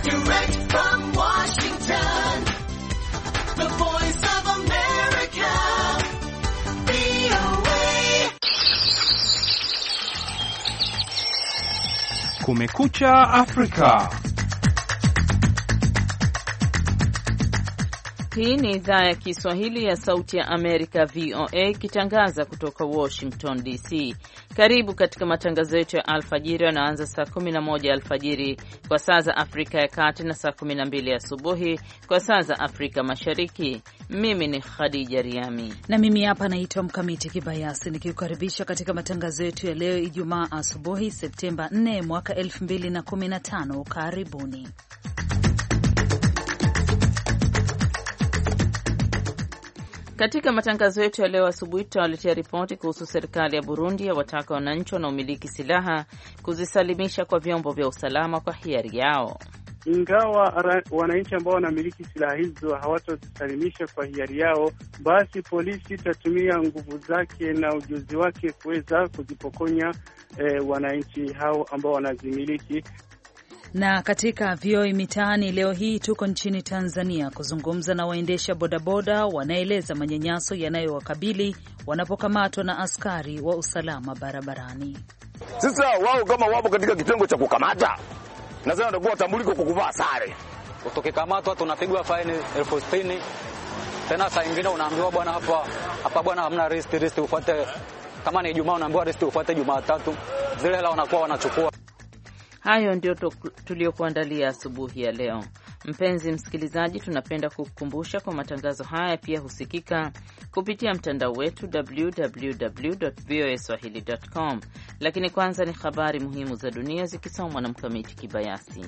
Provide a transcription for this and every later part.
Direct from Washington, the voice of America, VOA. Kumekucha Afrika. Hii ni idhaa ya Kiswahili ya Sauti ya Amerika, VOA, ikitangaza kutoka Washington DC. Karibu katika matangazo yetu ya alfajiri yanaanza saa 11 alfajiri kwa saa za Afrika ya Kati na saa 12 asubuhi kwa saa za Afrika Mashariki. Mimi ni Khadija Riami na mimi hapa naitwa Mkamiti Kibayasi nikikukaribisha katika matangazo yetu ya leo Ijumaa asubuhi Septemba 4 mwaka 2015. Karibuni. Katika matangazo yetu ya leo asubuhi tutawaletea ripoti kuhusu serikali ya Burundi ya wataka wananchi wanaomiliki silaha kuzisalimisha kwa vyombo vya usalama kwa hiari yao. Ingawa wananchi ambao wanamiliki silaha hizo hawatozisalimisha kwa hiari yao, basi polisi itatumia nguvu zake na ujuzi wake kuweza kuzipokonya wananchi hao ambao wanazimiliki. Na katika VOA Mitaani leo hii tuko nchini Tanzania kuzungumza na waendesha bodaboda, wanaeleza manyanyaso yanayowakabili wanapokamatwa na askari wa usalama barabarani. Sasa wao kama wapo katika kitengo cha kukamata, nadhani watakuwa tambuliko kwa kuvaa sare. Ukikamatwa tunapigwa faini 60,000. Tena saa nyingine unaambiwa bwana, hapa bwana hamna rest ufuate, kama ni Ijumaa unaambiwa rest ufuate Jumatatu. Zile hela wanakuwa wanachukua. Hayo ndio tuliokuandalia asubuhi ya leo. Mpenzi msikilizaji, tunapenda kukukumbusha kwa matangazo haya pia husikika kupitia mtandao wetu www.voaswahili.com. Lakini kwanza ni habari muhimu za dunia zikisomwa na Mkamiti Kibayasi.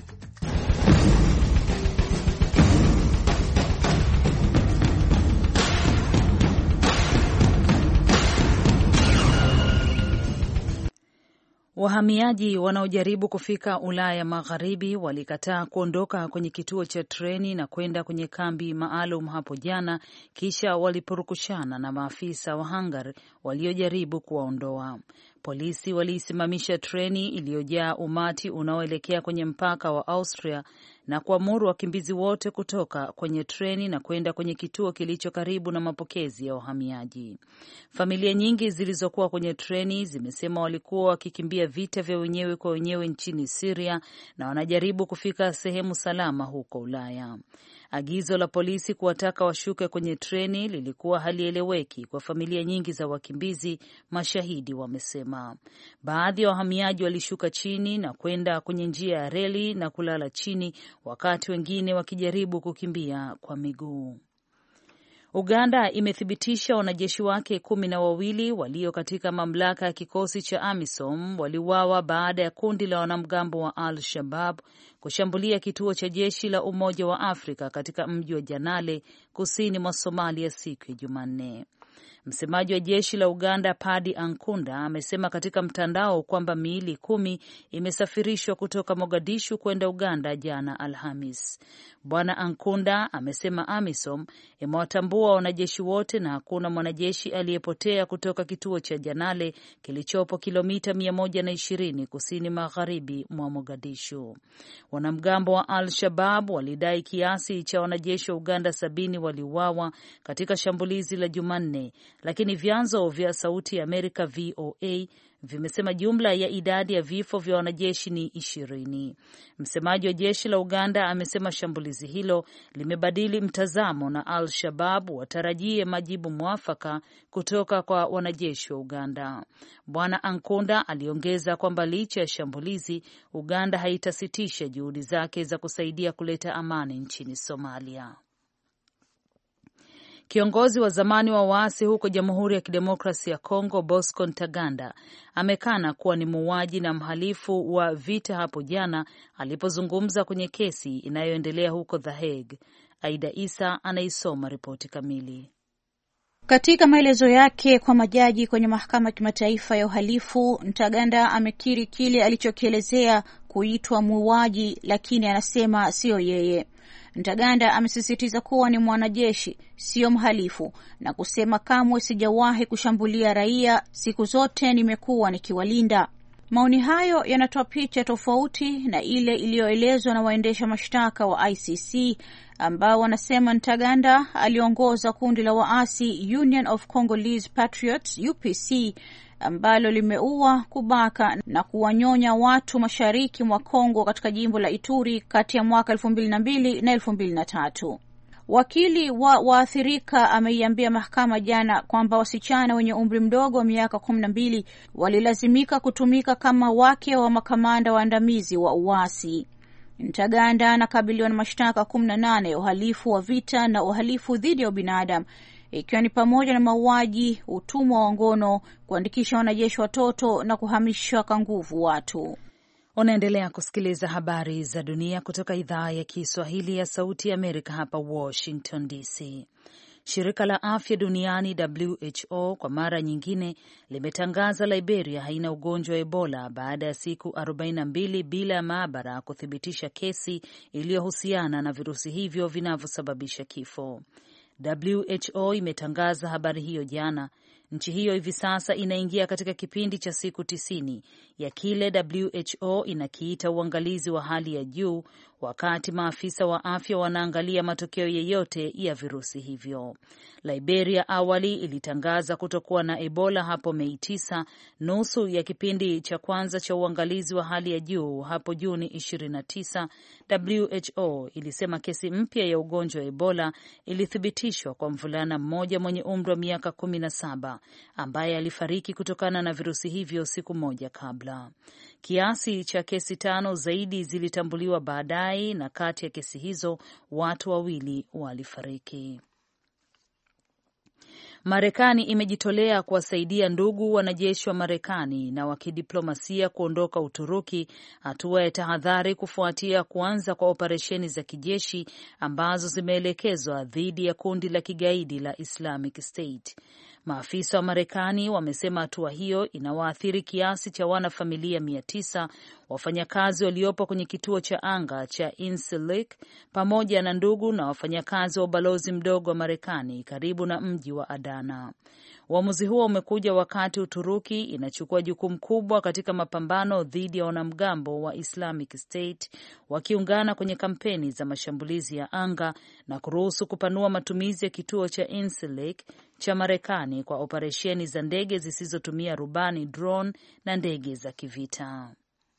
Wahamiaji wanaojaribu kufika Ulaya Magharibi walikataa kuondoka kwenye kituo cha treni na kwenda kwenye kambi maalum hapo jana, kisha waliporukushana na maafisa wa Hungary waliojaribu kuwaondoa. Polisi waliisimamisha treni iliyojaa umati unaoelekea kwenye mpaka wa Austria na kuamuru wakimbizi wote kutoka kwenye treni na kwenda kwenye kituo kilicho karibu na mapokezi ya wahamiaji. Familia nyingi zilizokuwa kwenye treni zimesema walikuwa wakikimbia vita vya wenyewe kwa wenyewe nchini Syria na wanajaribu kufika sehemu salama huko Ulaya. Agizo la polisi kuwataka washuke kwenye treni lilikuwa halieleweki kwa familia nyingi za wakimbizi, mashahidi wamesema. Baadhi ya wahamiaji walishuka chini na kwenda kwenye njia ya reli na kulala chini, wakati wengine wakijaribu kukimbia kwa miguu. Uganda imethibitisha wanajeshi wake 12 walio katika mamlaka ya kikosi cha AMISOM waliuawa baada ya kundi la wanamgambo wa Al-Shabaab kushambulia kituo cha jeshi la Umoja wa Afrika katika mji wa Janale kusini mwa Somalia siku ya Jumanne. Msemaji wa jeshi la Uganda Paddy Ankunda amesema katika mtandao kwamba miili 10 imesafirishwa kutoka Mogadishu kwenda Uganda jana Alhamis. Bwana Ankunda amesema AMISOM imewatambua wanajeshi wote na hakuna mwanajeshi aliyepotea kutoka kituo cha Janale kilichopo kilomita 120 kusini magharibi mwa Mogadishu. Wanamgambo wa Al-Shabaab walidai kiasi cha wanajeshi wa Uganda 70 waliuawa katika shambulizi la Jumanne, lakini vyanzo vya Sauti ya Amerika VOA vimesema jumla ya idadi ya vifo vya wanajeshi ni 20. Msemaji wa jeshi la Uganda amesema shambulizi hilo limebadili mtazamo na Al-Shabaab watarajie majibu mwafaka kutoka kwa wanajeshi wa Uganda. Bwana Ankunda aliongeza kwamba licha ya shambulizi, Uganda haitasitisha juhudi zake za kusaidia kuleta amani nchini Somalia. Kiongozi wa zamani wa waasi huko Jamhuri ya Kidemokrasia ya Kongo, Bosco Ntaganda, amekana kuwa ni muuaji na mhalifu wa vita hapo jana alipozungumza kwenye kesi inayoendelea huko The Hague. Aida Isa anaisoma ripoti kamili. Katika maelezo yake kwa majaji kwenye mahakama ya kimataifa ya uhalifu, Ntaganda amekiri kile alichokielezea kuitwa muuaji, lakini anasema sio yeye. Ntaganda amesisitiza kuwa ni mwanajeshi, sio mhalifu, na kusema kamwe sijawahi kushambulia raia, siku zote nimekuwa nikiwalinda. Maoni hayo yanatoa picha tofauti na ile iliyoelezwa na waendesha mashtaka wa ICC ambao wanasema Ntaganda aliongoza kundi la waasi Union of Congolese Patriots UPC ambalo limeua, kubaka na kuwanyonya watu mashariki mwa Kongo katika jimbo la Ituri kati ya mwaka 2002 na 2003. Wakili wa waathirika ameiambia mahakama jana kwamba wasichana wenye umri mdogo wa miaka 12 walilazimika kutumika kama wake wa makamanda waandamizi wa uasi. Ntaganda anakabiliwa na mashtaka 18 ya uhalifu wa vita na uhalifu dhidi ya ubinadamu, ikiwa ni pamoja na mauaji, utumwa wa ngono, kuandikisha wanajeshi watoto na kuhamishwa kwa nguvu watu. Unaendelea kusikiliza habari za dunia kutoka idhaa ya Kiswahili ya Sauti ya Amerika hapa Washington DC. Shirika la Afya Duniani WHO kwa mara nyingine limetangaza Liberia haina ugonjwa wa Ebola baada ya siku 42 bila ya maabara kuthibitisha kesi iliyohusiana na virusi hivyo vinavyosababisha kifo. WHO imetangaza habari hiyo jana. Nchi hiyo hivi sasa inaingia katika kipindi cha siku 90 ya kile WHO inakiita uangalizi wa hali ya juu, wakati maafisa wa afya wanaangalia matokeo yeyote ya virusi hivyo. Liberia awali ilitangaza kutokuwa na Ebola hapo Mei 9, nusu ya kipindi cha kwanza cha uangalizi wa hali ya juu hapo Juni 29. WHO ilisema kesi mpya ya ugonjwa wa Ebola ilithibitishwa kwa mvulana mmoja mwenye umri wa miaka 17 ambaye alifariki kutokana na virusi hivyo siku moja kabla. Kiasi cha kesi 5 zaidi zilitambuliwa baadaye, na kati ya kesi hizo watu 2 walifariki. Marekani imejitolea kuwasaidia ndugu wanajeshi wa Marekani na wa kidiplomasia kuondoka Uturuki, hatua ya tahadhari kufuatia kuanza kwa operesheni za kijeshi ambazo zimeelekezwa dhidi ya kundi la kigaidi la Islamic State. Maafisa wa Marekani wamesema hatua hiyo inawaathiri kiasi cha wanafamilia 900, wafanyakazi waliopo kwenye kituo cha anga cha Incirlik pamoja na ndugu na wafanyakazi wa ubalozi mdogo wa Marekani karibu na mji wa Adana. Uamuzi huo umekuja wakati Uturuki inachukua jukumu kubwa katika mapambano dhidi ya wanamgambo wa Islamic State, wakiungana kwenye kampeni za mashambulizi ya anga na kuruhusu kupanua matumizi ya kituo cha Incirlik cha Marekani kwa operesheni za ndege zisizotumia rubani, drone, na ndege za kivita.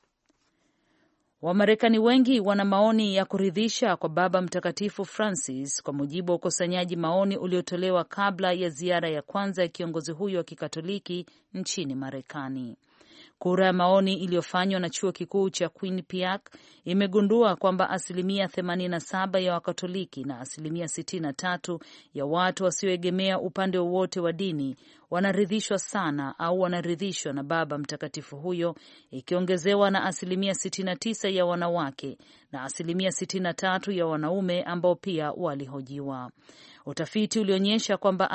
Wamarekani wengi wana maoni ya kuridhisha kwa Baba Mtakatifu Francis, kwa mujibu wa ukusanyaji maoni uliotolewa kabla ya ziara ya kwanza ya kiongozi huyo wa Kikatoliki nchini Marekani. Kura ya maoni iliyofanywa na chuo kikuu cha Quinnipiac imegundua kwamba 87% ya Wakatoliki na 63% ya watu wasioegemea upande wowote wa dini wanaridhishwa sana au wanaridhishwa na Baba Mtakatifu huyo, ikiongezewa na 69% ya wanawake na 63% ya wanaume ambao pia walihojiwa. Utafiti ulionyesha kwamba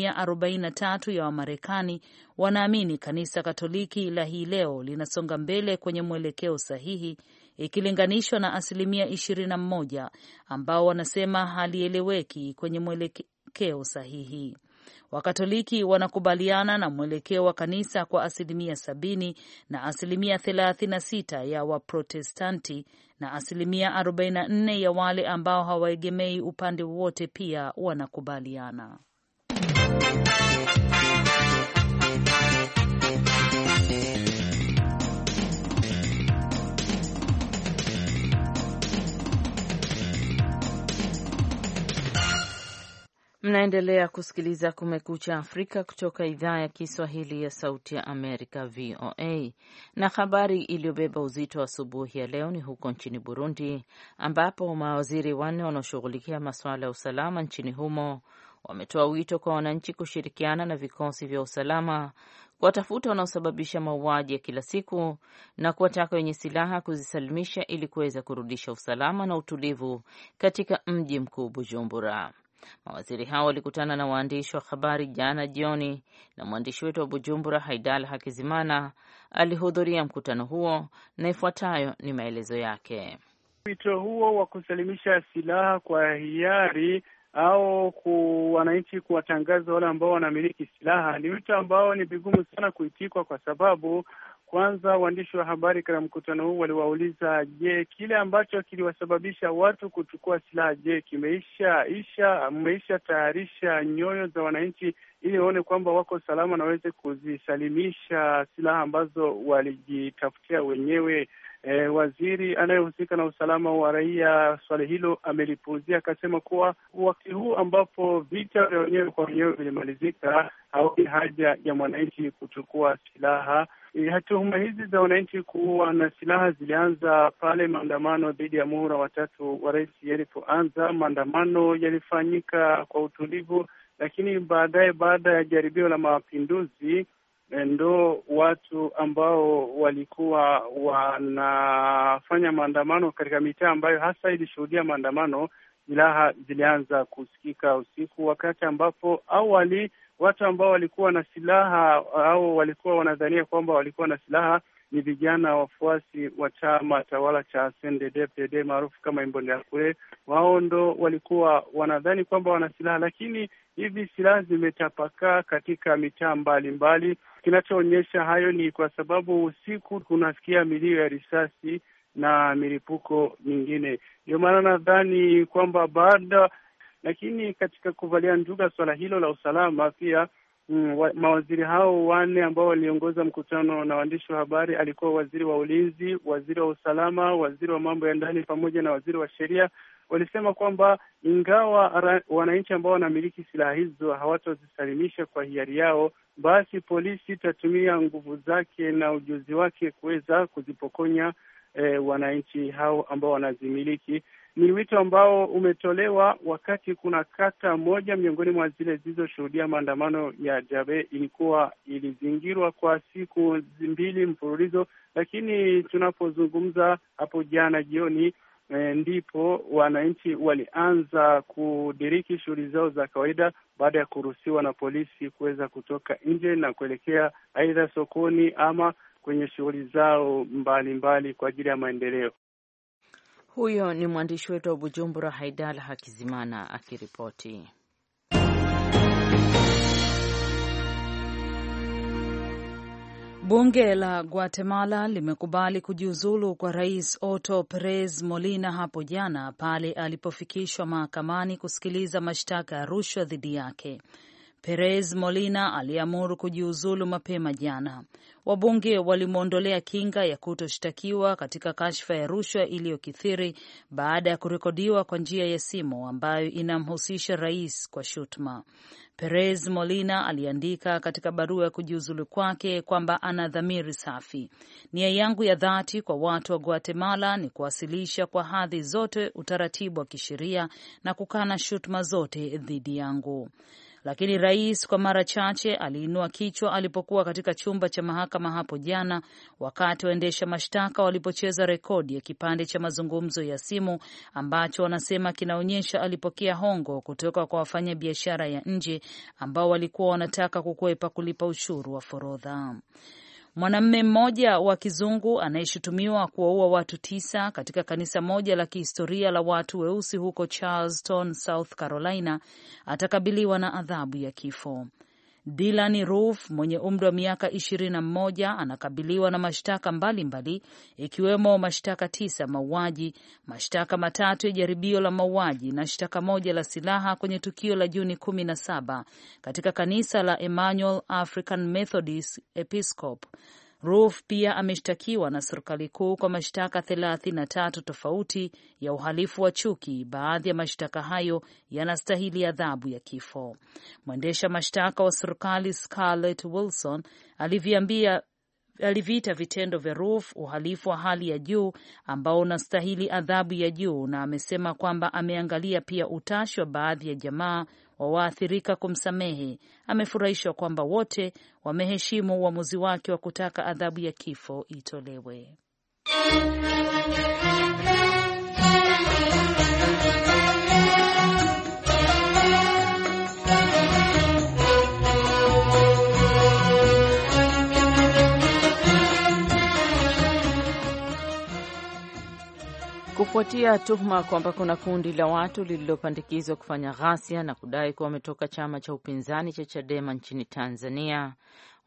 43% ya Wamarekani wanaamini kanisa Katoliki la hii leo linasonga mbele kwenye mwelekeo sahihi, ikilinganishwa na 21% ambao wanasema halieleweki kwenye mwelekeo sahihi. Wakatoliki wanakubaliana na mwelekeo wa kanisa kwa 70% na 36% ya Waprotestanti na 44% ya wale ambao hawaegemei upande wote pia wanakubaliana. Mnaendelea kusikiliza Kumekucha Afrika kutoka idhaa ya Kiswahili ya Sauti ya Amerika, VOA. Na habari iliyobeba uzito wa asubuhi ya leo ni huko nchini Burundi, ambapo mawaziri 4 wanaoshughulikia masuala ya usalama nchini humo wametoa wito kwa wananchi kushirikiana na vikosi vya usalama kuwatafuta wanaosababisha mauaji ya kila siku na kuwataka wenye silaha kuzisalimisha ili kuweza kurudisha usalama na utulivu katika mji mkuu Bujumbura. Mawaziri hao walikutana na waandishi wa habari jana jioni, na mwandishi wetu wa Bujumbura Haidal Hakizimana alihudhuria mkutano huo, na ifuatayo ni maelezo yake. Wito huo wa kusalimisha silaha kwa hiari au wananchi kuwatangaza wale ambao wanamiliki silaha ni wito ambao ni vigumu sana kuitikwa, kwa sababu Kwanza waandishi wa habari katika mkutano huu waliwauliza, je, kile ambacho kiliwasababisha watu kuchukua silaha, je, mmeisha tayarisha nyoyo za wananchi ili waone kwamba wako salama na waweze kuzisalimisha silaha ambazo walijitafutia wenyewe? Waziri anayehusika na usalama wa raia swali hilo amelipuuzia, akasema kuwa wakati huu ambapo vita vya wenyewe kwa wenyewe vilimalizika, haoni haja ya mwananchi kuchukua silaha. Tuhuma hizi za wananchi kuwa na silaha zilianza pale maandamano dhidi ya muhula watatu wa rais yalipoanza. Maandamano yalifanyika kwa utulivu, lakini baadaye, baada ya jaribio la mapinduzi, ndo watu ambao walikuwa wanafanya maandamano katika mitaa ambayo hasa ilishuhudia maandamano, silaha zilianza kusikika usiku, wakati ambapo awali watu ambao walikuwa na silaha au walikuwa wanadhania kwamba walikuwa na silaha ni vijana wafuasi wa chama tawala cha CNDD-FDD maarufu kama Imbonerakure. Wao ndo walikuwa wanadhani kwamba wana silaha, lakini hivi silaha zimetapakaa katika mitaa mbalimbali. Kinachoonyesha hayo ni kwa sababu usiku kunasikia milio ya risasi na milipuko mingine. Ndio maana nadhani kwamba lakini katika kuvalia njuga swala hilo la usalama pia, mawaziri hao wanne ambao waliongoza mkutano na waandishi wa habari, alikuwa waziri wa ulinzi, waziri wa usalama, waziri wa mambo ya ndani pamoja na waziri wa sheria, walisema kwamba ingawa wananchi ambao wanamiliki silaha hizo hawatozisalimisha kwa hiari yao, basi polisi itatumia nguvu zake na ujuzi wake kuweza kuzipokonya wananchi hao ambao wanazimiliki. Ni wito ambao umetolewa wakati kuna kata moja miongoni mwa zile zilizoshuhudia maandamano ya Jabe ilizingirwa kwa siku 2 mfululizo, lakini tunapozungumza hapo jana jioni ndipo wananchi walianza kudiriki shughuli zao za kawaida baada ya kuruhusiwa na polisi kuweza kutoka nje na kuelekea aidha sokoni ama kwenye shughuli zao mbalimbali kwa ajili ya maendeleo. Huyo ni mwandishi wetu wa Bujumbura, Haidala Hakizimana akiripoti. Bunge la Guatemala limekubali kujiuzulu kwa Rais Otto Perez Molina hapo jana pale alipofikishwa mahakamani kusikiliza mashtaka ya rushwa dhidi yake. Perez Molina aliamuru kujiuzulu mapema jana. Wabunge walimwondolea kinga ya kutoshtakiwa katika kashfa ya rushwa iliyokithiri baada ya kurekodiwa kwa njia ya simu ambayo inamhusisha rais kwa shutuma. Perez Molina aliandika katika barua ya kujiuzulu kwake kwamba ana dhamiri safi. Nia yangu ya dhati kwa watu wa Guatemala ni kuwasilisha kwa hadhi zote utaratibu wa kisheria na kukana shutuma zote dhidi yangu. Lakini rais kwa mara chache aliinua kichwa alipokuwa katika chumba cha mahakama hapo jana, wakati waendesha mashtaka walipocheza rekodi ya kipande cha mazungumzo ya simu ambacho wanasema kinaonyesha alipokea hongo kutoka kwa wafanya biashara ya nje ambao walikuwa wanataka kukwepa kulipa ushuru wa forodha. Mwanamume mmoja wa kizungu anayeshutumiwa kuwaua watu 9 katika kanisa moja la kihistoria la watu weusi huko Charleston, South Carolina, atakabiliwa na adhabu ya kifo. Dylan Roof mwenye umri wa miaka 21 anakabiliwa na mashtaka mbalimbali ikiwemo mashtaka 9 mauaji, mashtaka 3 ya jaribio la mauaji na shtaka 1 la silaha kwenye tukio la Juni 17 katika kanisa la Emmanuel African Methodist Episcopal. Roof pia ameshtakiwa na serikali kuu kwa mashtaka 33 tofauti ya uhalifu wa chuki. Baadhi ya mashtaka hayo yanastahili adhabu ya kifo. Mwendesha mashtaka wa serikali Scarlett Wilson aliviita vitendo vya Roof uhalifu wa hali ya juu ambao unastahili adhabu ya juu, na amesema kwamba ameangalia pia utashi wa baadhi ya jamaa wa waathirika kumsamehe. Amefurahishwa kwamba wote wameheshimu uamuzi wake wa kutaka adhabu ya kifo itolewe. Kufuatia tuhuma kwamba kuna kundi la watu lililopandikizwa kufanya ghasia na kudai kuwa wametoka chama cha upinzani cha Chadema nchini Tanzania,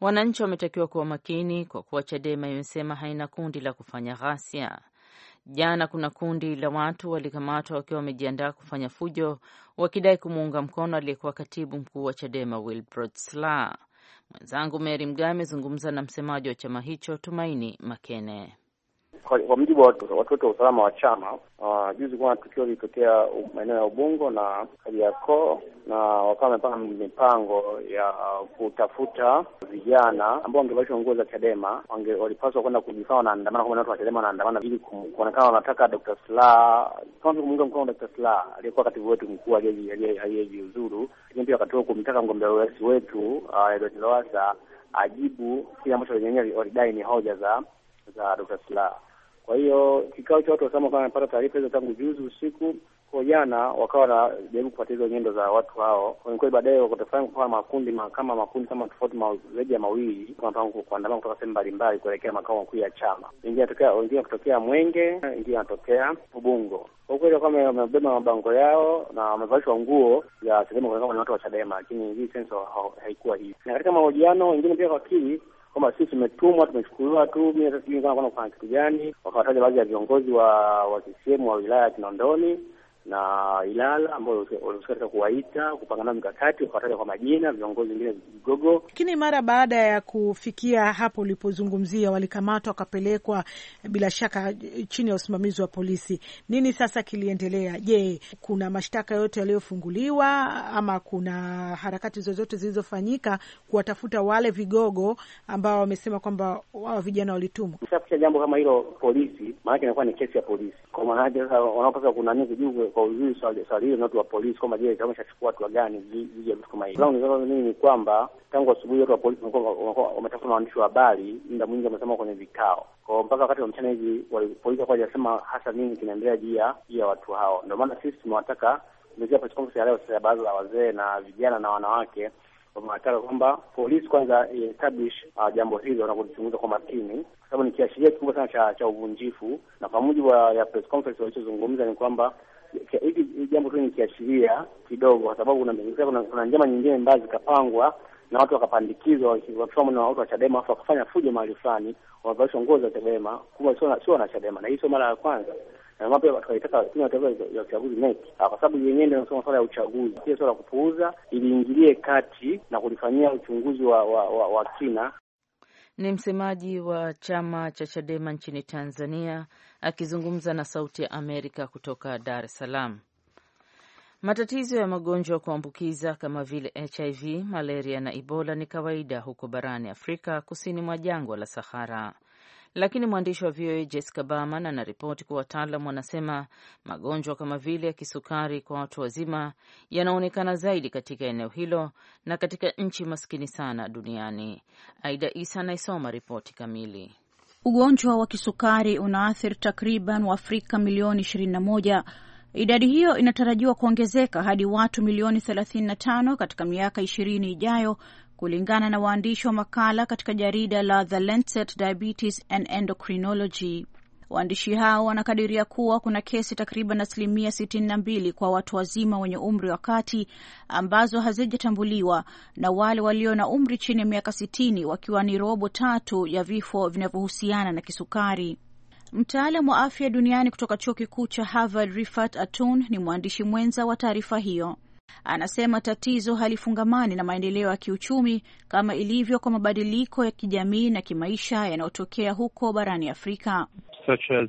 Wananchi wametakiwa kuwa makini kwa kuwa Chadema imesema haina kundi la kufanya ghasia. Jana kuna kundi la watu walikamatwa wakiwa wamejiandaa kufanya fujo wakidai kumuunga mkono aliyekuwa katibu mkuu wa Chadema Wilbrod Slaa. Mwenzangu Mary Mgawe amezungumza na msemaji wa chama hicho Tumaini Makene. Kwa mjibu wa watu wa usalama wa chama, juzi kuna tukio lilitokea maeneo ya Ubungo na Kariakoo, na wakawa wamepanga mipango ya kutafuta vijana ambao wangevalishwa nguo za Chadema, walipaswa kwenda kujifanya wanaandamana kama watu wa Chadema wanaandamana ili kuonekana wanataka Dr. Slaa, kwanza kumuunga mkono Dr. Slaa aliyekuwa katibu wetu mkuu aliyejiuzuru, lakini pia wakati kumtaka mgombea urais wetu Edward Lowassa ajibu kile ambacho wenyewe walidai ni hoja za Dr. Slaa. Kwa hiyo kikao cha watu wasema kama wamepata taarifa hizo tangu juzi usiku, kwa jana wakawa wanajaribu kupata hizo nyendo za watu hao. Kwa hiyo baadaye wakatafanya kwa makundi kama tofauti zaidi ya mawili kwa kuandamana kutoka sehemu mbalimbali kuelekea makao makuu ya chama. Wengine kutokea Mwenge, wengine wanatokea Ubungo. Kwa kweli kama wamebeba mabango yao na wamevalishwa nguo ya Chadema kama watu wa Chadema, lakini hii sensa haikuwa hivi. Na katika mahojiano wengine pia wakili kama sisi tumetumwa, tumechukuliwa tu, mimi sasa sijui kama kufanya kitu gani. Wakawataja baadhi ya viongozi wa CCM wa wilaya ya Kinondoni na Ilala ambao walihusika kuwaita kupanga nao mikakati, wakawataja kwa majina viongozi wengine vigogo. Lakini mara baada ya kufikia hapo ulipozungumzia, walikamatwa wakapelekwa bila shaka chini ya usimamizi wa polisi. Nini sasa kiliendelea? Je, kuna mashtaka yote yaliyofunguliwa ama kuna harakati zozote zilizofanyika kuwatafuta wale vigogo ambao wamesema kwamba wao vijana walitumwa? Kisha jambo kama hilo polisi, maana inakuwa ni kesi ya polisi. Kwa maana sasa wanapaswa kuna nini kujua kwa uzuri swali hilo na watu wa polisi kama je wameshachukua watu gani dhidi ya vitu kama hivyo. Mimi ni kwamba tangu asubuhi watu wa polisi wametafuta na waandishi wa habari, muda mwingi wamesema kwenye vikao. Kwa mpaka wakati wa mchana hivi polisi kwa hajasema hasa nini kinaendelea juu ya watu hao. Ndio maana sisi tumewataka kuanzia press conference ya leo sasa baadhi ya wazee na vijana na wanawake wanataka kwamba polisi kwanza establish jambo hilo na kulichunguza kwa makini, kwa sababu ni kiashiria kikubwa sana cha uvunjifu. Na kwa mujibu ya press conference walichozungumza ni kwamba hili jambo tu ni kiashiria kidogo, kwa sababu kuna njama nyingine mbaya zikapangwa na watu wakapandikizwa wakiwa na watu wa Chadema afu wakafanya fujo mahali fulani, wavalishwa nguo za Chadema kumbe sio na Chadema. Na hiyo mara ya kwanza na mambo ya tukaitaka tume ya uchaguzi NEC, kwa sababu yenyewe ndio inasema swala ya uchaguzi, sio swala kupuuza, iliingilie kati na kulifanyia uchunguzi wa kina. Ni msemaji wa chama cha Chadema nchini Tanzania akizungumza na Sauti ya Amerika kutoka Dar es Salaam. Matatizo ya magonjwa kuambukiza kama vile HIV, malaria na Ebola ni kawaida huko barani Afrika kusini mwa jangwa la Sahara. Lakini mwandishi wa VOA Jessica Berman anaripoti kuwa wataalamu wanasema magonjwa kama vile ya kisukari kwa watu wazima yanaonekana zaidi katika eneo hilo na katika nchi maskini sana duniani. Aida Isa anaisoma ripoti kamili. Ugonjwa wa kisukari unaathiri takriban Waafrika milioni 21. Idadi hiyo inatarajiwa kuongezeka hadi watu milioni 35 katika miaka 20 ijayo, kulingana na waandishi wa makala katika jarida la The Lancet Diabetes and Endocrinology. Waandishi hao wanakadiria kuwa kuna kesi takriban 62% kwa watu wazima wenye umri wa kati ambazo hazijatambuliwa, na wale walio na umri chini ya miaka 60 wakiwa ni robo tatu ya vifo vinavyohusiana na kisukari. Mtaalamu wa afya duniani kutoka chuo kikuu cha Harvard, Rifat Atun, ni mwandishi mwenza wa taarifa hiyo. Anasema tatizo halifungamani na maendeleo ya kiuchumi kama ilivyo kwa mabadiliko ya kijamii na kimaisha yanayotokea huko barani Afrika. Such as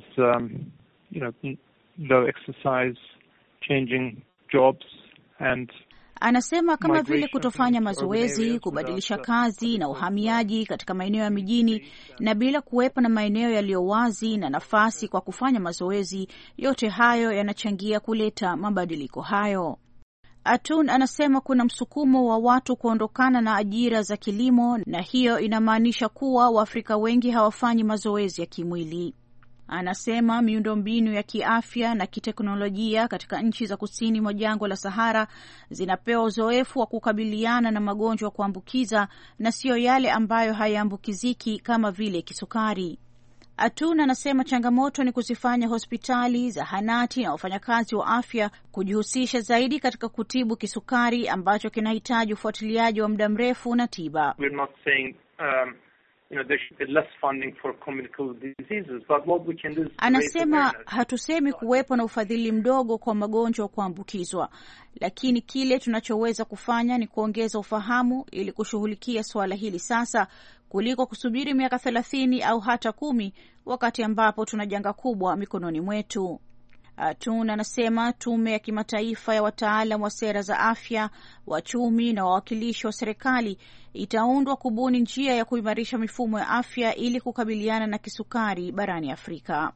low exercise, changing jobs and anasema kama vile kutofanya mazoezi, kubadilisha kazi na uhamiaji katika maeneo ya mijini na bila kuwepo na maeneo yaliyo wazi na nafasi kwa kufanya mazoezi, yote hayo yanachangia kuleta mabadiliko hayo. Atun anasema kuna msukumo wa watu kuondokana na ajira za kilimo, na hiyo inamaanisha kuwa Waafrika wengi hawafanyi mazoezi ya kimwili. Anasema miundombinu ya kiafya na kiteknolojia katika nchi za kusini mwa jangwa la Sahara zinapewa uzoefu wa kukabiliana na magonjwa kuambukiza na sio yale ambayo hayaambukiziki kama vile kisukari. Atun anasema changamoto ni kuzifanya hospitali, zahanati na wafanyakazi wa afya kujihusisha zaidi katika kutibu kisukari ambacho kinahitaji ufuatiliaji wa muda mrefu na tiba. We're not saying there should be less funding for communicable diseases, but what we can do is anasema hatusemi kuwepo na ufadhili mdogo kwa magonjwa kuambukizwa, lakini kile tunachoweza kufanya ni kuongeza ufahamu ili kushughulikia swala hili sasa kuliko kusubiri miaka 30 au hata 10 wakati ambapo tuna janga kubwa mikononi mwetu. Atun anasema tume ya kimataifa ya wataalam wa sera za afya, wachumi na wawakilishi wa serikali itaundwa kubuni njia ya kuimarisha mifumo ya afya ili kukabiliana na kisukari barani Afrika.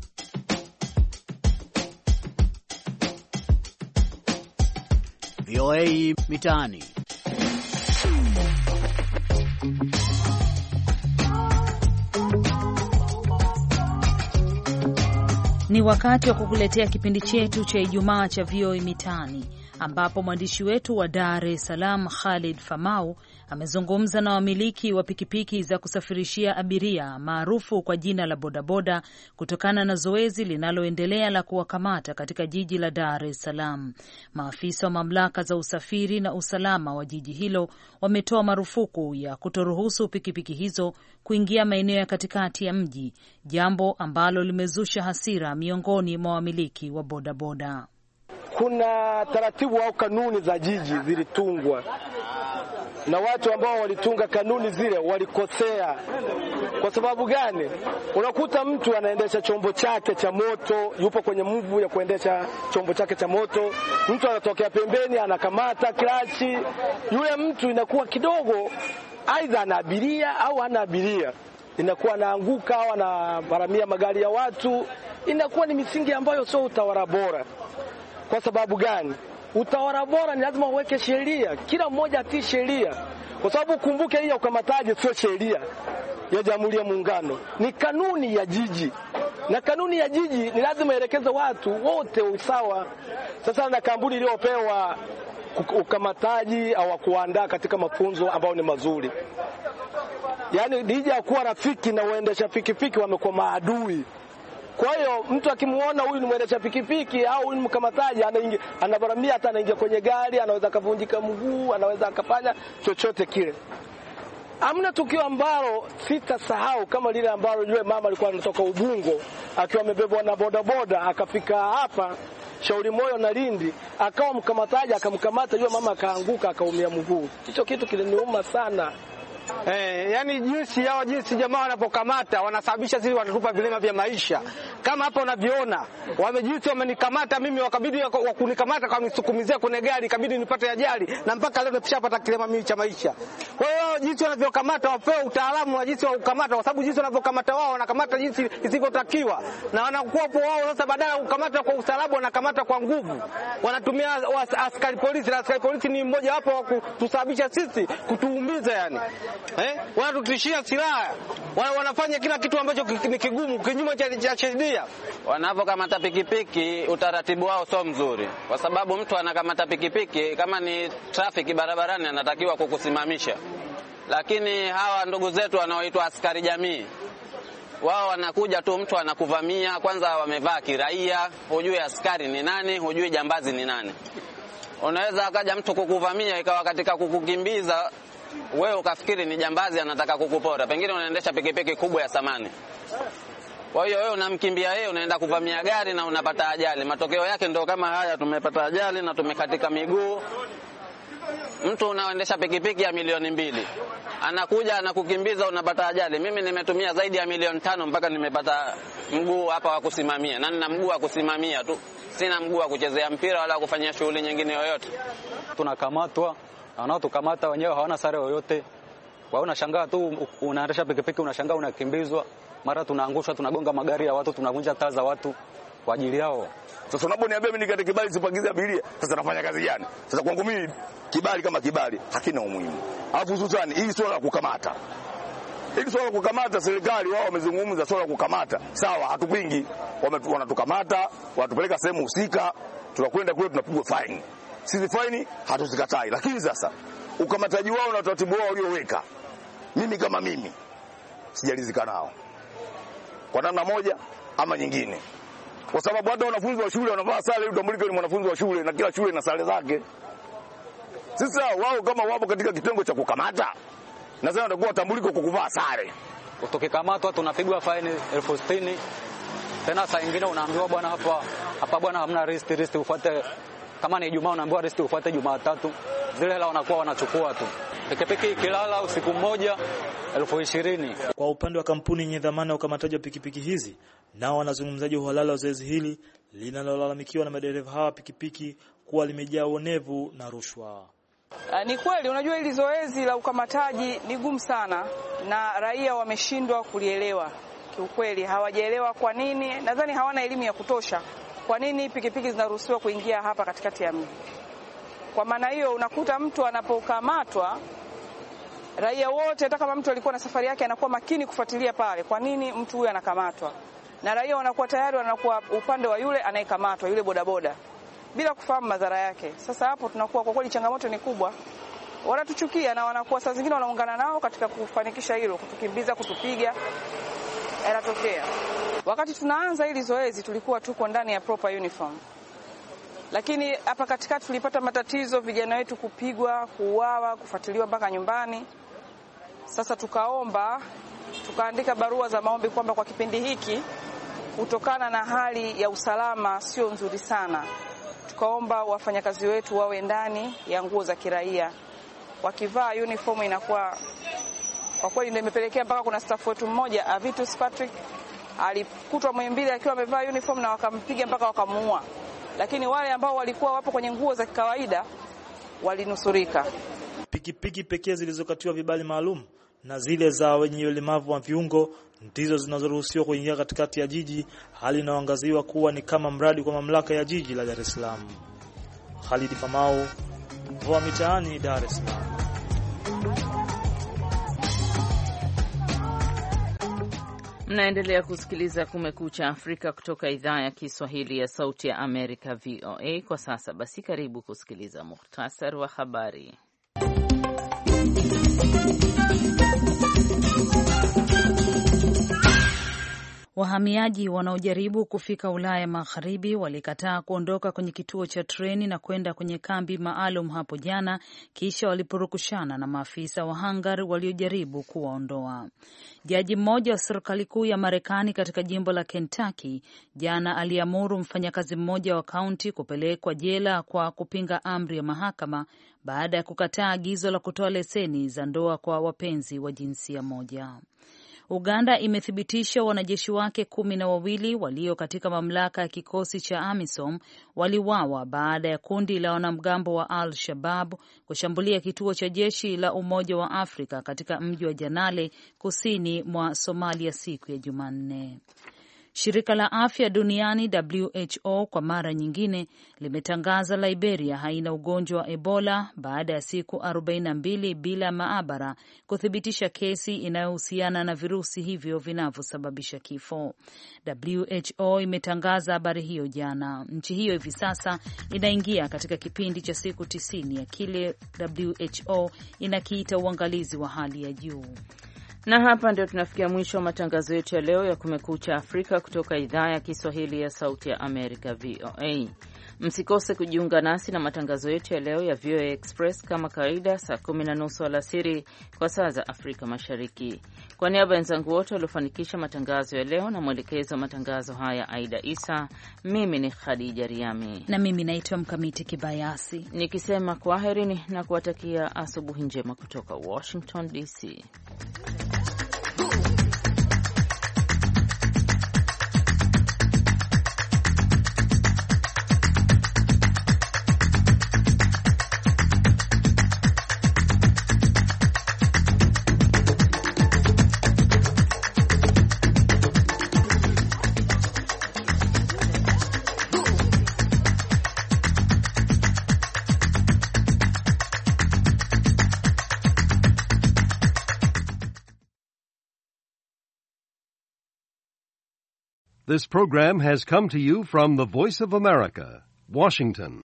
VOA Mitaani. Ni wakati wa kukuletea kipindi chetu cha Ijumaa cha VOA Mitaani, ambapo mwandishi wetu wa Dar es Salaam Khalid Famau amezungumza na wamiliki wa pikipiki za kusafirishia abiria maarufu kwa jina la bodaboda kutokana na zoezi linaloendelea la kuwakamata katika jiji la Dar es Salaam. Maafisa wa mamlaka za usafiri na usalama wa jiji hilo wametoa marufuku ya kutoruhusu pikipiki hizo kuingia maeneo ya katikati ya mji, jambo ambalo limezusha hasira miongoni mwa wamiliki wa bodaboda. Kuna taratibu au kanuni za jiji zilitungwa na watu ambao walitunga kanuni zile walikosea. Kwa sababu gani? Unakuta mtu anaendesha chombo chake cha moto, yupo kwenye mvu ya kuendesha chombo chake cha moto, mtu anatokea pembeni anakamata klachi, yule mtu inakuwa kidogo aidha ana abiria au hana abiria, inakuwa anaanguka au anabaramia magari ya watu. Inakuwa ni misingi ambayo sio utawala bora. Kwa sababu gani? Utawala bora ni lazima uweke sheria, kila mmoja atii sheria. Kwa sababu kumbuke hii ya ukamataji sio sheria ya Jamhuri ya Muungano, ni kanuni ya jiji. Na kanuni ya jiji ni lazima ielekeze watu wote usawa. Sasa na kampuni iliyopewa ukamataji au kuandaa katika mafunzo ambao ni mazuri, yaani dija kuwa rafiki na waendesha pikipiki wamekuwa maadui. Kwa hiyo mtu akimuona huyu ni mwendesha pikipiki au huyu ni mkamataji, anabaramia, hata anaingia kwenye gari, anaweza kavunjika mguu, anaweza akafanya chochote kile. Hamna tukio ambalo sitasahau kama lile ambalo yule mama alikuwa anatoka Ubungo akiwa amebebwa na bodaboda akafika hapa Shauri Moyo na Lindi, akawa mkamataji akamkamata yule mama akaanguka akaumia mguu. Hicho kitu kiliniuma sana. Yani jinsi jamaa wanapokamata wanasababisha sisi watatupa vilema vya maisha. Kama hapa unavyoona, wamejisi wamenikamata mimi, wakabidi wakunikamata kwa misukumizia kwenye gari, ikabidi nipate ajali na mpaka leo nishapata kilema mimi cha maisha. Kwa hiyo jinsi wanavyokamata wapewe utaalamu wa jinsi wa kukamata, kwa sababu jinsi wanavyokamata wao wanakamata jinsi isivyotakiwa. Na wanakuwa wao sasa badala ya kukamata kwa usalama wanakamata kwa nguvu. Wanatumia askari polisi, na askari polisi ni mmoja wapo wa kutusababisha sisi kutuumiza yani. Wanatutishia silaha, wanafanya kila kitu ambacho ni kigumu kinyume cha sheria. Wanapokamata pikipiki utaratibu wao sio mzuri, kwa sababu mtu anakamata pikipiki kama ni trafiki barabarani anatakiwa kukusimamisha. Lakini hawa ndugu zetu wanaoitwa askari jamii, wao wanakuja tu, mtu anakuvamia, kwanza wamevaa kiraia, hujui askari ni nani, hujui jambazi ni nani. Unaweza akaja mtu kukuvamia ikawa katika kukukimbiza wewe ukafikiri ni jambazi anataka kukupora, pengine unaendesha pikipiki kubwa ya samani. Kwa hiyo wewe unamkimbia yeye, unaenda kuvamia gari na unapata ajali. Matokeo yake ndio kama haya, tumepata ajali na tumekatika miguu. Mtu unaendesha pikipiki ya milioni 2 anakuja anakukimbiza, unapata ajali. Mimi nimetumia zaidi ya milioni 5 mpaka nimepata mguu hapa wa kusimamia, na nina mguu wa kusimamia tu, sina mguu wa kuchezea mpira wala kufanya shughuli nyingine yoyote. Tunakamatwa, wanaotukamata wenyewe hawana sare yoyote. Wao unashangaa tu, unaendesha pikipiki unashangaa unakimbizwa, mara tunaangushwa, tunagonga magari ya watu, tunavunja taa za watu kwa ajili yao. Sasa unaponiambia mimi nikate kibali sipagize abiria, sasa nafanya kazi gani? Sasa kwangu mimi kibali kama kibali hakina umuhimu. Alafu hususani hili swala la kukamata. Hili swala la kukamata, serikali wao wamezungumza swala la kukamata. Sawa, hatupingi. Wanatukamata, wanatupeleka sehemu husika, tunakwenda kule tunapigwa fine. Sisi fine hatuzikatai, lakini sasa ukamataji wao na utaratibu wao ulioweka, mimi kama mimi sijalizika nao kwa namna moja ama nyingine, kwa sababu hata wanafunzi wa shule wanavaa sare, utambulike ni mwanafunzi wa shule na kila shule ina sare zake. Sasa wao kama wapo katika kitengo cha kukamata, Nadhani watakuwa watambuliko kwa kuvaa sare. Tukikamatwa tunapigwa faini 60,000. Tena saa nyingine unaambiwa bwana hapa bwana hamna rest ufuate, kama ni Ijumaa unaambiwa rest ufuate Jumatatu. Zile hela wanakuwa wanachukua tu. Pikipiki ikilala usiku mmoja 20,000. Kwa upande wa kampuni yenye dhamana ya ukamataji wa pikipiki hizi, nao wanazungumzaji uhalali wa zoezi hili linalolalamikiwa na madereva hawa pikipiki kuwa limejaa uonevu na rushwa. Ni kweli, unajua hili zoezi la ukamataji ni gumu sana na raia wameshindwa kulielewa. Kiukweli hawajaelewa kwa nini, nadhani hawana elimu ya kutosha. Kwa nini pikipiki zinaruhusiwa kuingia hapa katikati ya mji? Kwa maana hiyo unakuta mtu anapokamatwa, raia wote hata kama mtu alikuwa na safari yake anakuwa makini kufuatilia pale. Kwa nini mtu huyu anakamatwa? Na raia wanakuwa tayari wanakuwa upande wa yule anayekamatwa, yule bodaboda, bila kufahamu madhara yake. Sasa hapo tunakuwa kwa kweli changamoto ni kubwa. Wanatuchukia na wanakuwa saa zingine wanaungana nao katika kufanikisha hilo, kutukimbiza, kutupiga. Yanatokea. Wakati tunaanza hili zoezi tulikuwa tuko ndani ya proper uniform. Lakini hapa katikati tulipata matatizo, vijana wetu kupigwa, kuuawa, kufuatiliwa mpaka nyumbani. Sasa tukaandika barua za maombi kwamba kwa kipindi hiki kutokana na hali ya usalama sio nzuri sana, tukaomba wafanyakazi wetu wawe ndani ya nguo za kiraia. Wakivaa uniform inakuwa kwa kweli ndio imepelekea mpaka kuna staff wetu mmoja Avitus Patrick alikutwa Muhimbili akiwa amevaa uniform na wakampiga mpaka wakamuua. Lakini wale ambao walikuwa wapo kwenye nguo za kawaida walinusurika. Pikipiki pekee zilizokatiwa vibali maalum na zile za wenye ulemavu wa viungo ndizo zinazoruhusiwa kuingia katikati ya jiji, hali inayoangaziwa kuwa ni kama mradi kwa mamlaka ya jiji la Dar es Salaam. Khalid Famau, VOA Mitaani, Dar es Salaam. Mnaendelea kusikiliza Kumekucha Afrika kutoka idhaa ya Kiswahili ya Sauti ya Amerika, VOA. Kwa sasa basi, karibu kusikiliza muhtasari wa habari. Wahamiaji wanaojaribu kufika Ulaya Magharibi walikataa kuondoka kwenye kituo cha treni na kwenda kwenye kambi maalum hapo jana, kisha waliporukushana na maafisa wa Hungary waliojaribu kuwaondoa. Jaji mmoja wa serikali kuu ya Marekani katika jimbo la Kentucky jana aliamuru mfanyakazi mmoja wa kaunti kupelekwa jela kwa kupinga amri ya mahakama baada ya kukataa agizo la kutoa leseni za ndoa kwa wapenzi wa jinsia moja. Uganda imethibitisha wanajeshi wake 12 walio katika mamlaka ya kikosi cha AMISOM waliuawa baada ya kundi la wanamgambo wa Al-Shabaab kushambulia kituo cha jeshi la Umoja wa Afrika katika mji wa Janale kusini mwa Somalia siku ya Jumanne. Shirika la Afya Duniani WHO kwa mara nyingine limetangaza Liberia haina ugonjwa wa Ebola baada ya siku 42 bila maabara kuthibitisha kesi inayohusiana na virusi hivyo vinavyosababisha kifo. WHO imetangaza habari hiyo jana. Nchi hiyo hivi sasa inaingia katika kipindi cha siku 90 ya kile WHO inakiita uangalizi wa hali ya juu. Na hapa ndio tunafikia mwisho wa matangazo yetu ya leo ya Kumekucha Afrika kutoka idhaa ya Kiswahili ya Sauti ya Amerika, VOA. Msikose kujiunga nasi na matangazo yetu ya leo ya VOA Express kama kawaida saa 10:30 alasiri kwa saa za Afrika Mashariki. Kwa niaba ya wenzangu wote waliofanikisha matangazo ya leo na mwelekezo wa matangazo haya Aida Isa, mimi ni Khadija Riami na mimi naitwa Mkamiti Kibayasi, nikisema kwaherini na kuwatakia asubuhi njema kutoka Washington DC. This program has come to you from the Voice of America, Washington.